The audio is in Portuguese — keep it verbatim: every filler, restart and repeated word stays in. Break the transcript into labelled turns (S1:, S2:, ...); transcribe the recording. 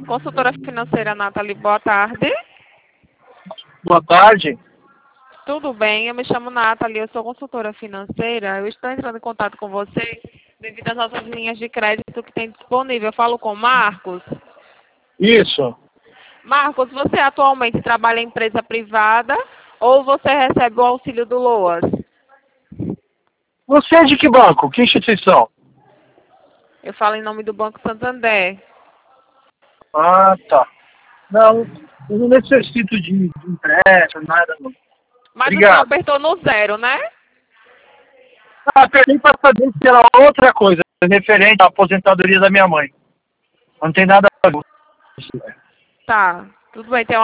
S1: Consultora financeira Nathalie, boa tarde.
S2: Boa tarde.
S1: Tudo bem, eu me chamo Nathalie, eu sou consultora financeira. Eu estou entrando em contato com você devido às nossas linhas de crédito que tem disponível. Eu falo com o Marcos.
S2: Isso.
S1: Marcos, você atualmente trabalha em empresa privada ou você recebe o auxílio do LOAS?
S2: Você é de que banco? Que instituição?
S1: Eu falo em nome do Banco Santander.
S2: Ah, tá. Não, eu não necessito de, de empréstimo, nada não.
S1: Mas
S2: Obrigado.
S1: você apertou no zero, né?
S2: Ah, perdi para saber se era outra coisa, referente à aposentadoria da minha mãe. Não tem nada a ver.
S1: Tá, tudo bem, tem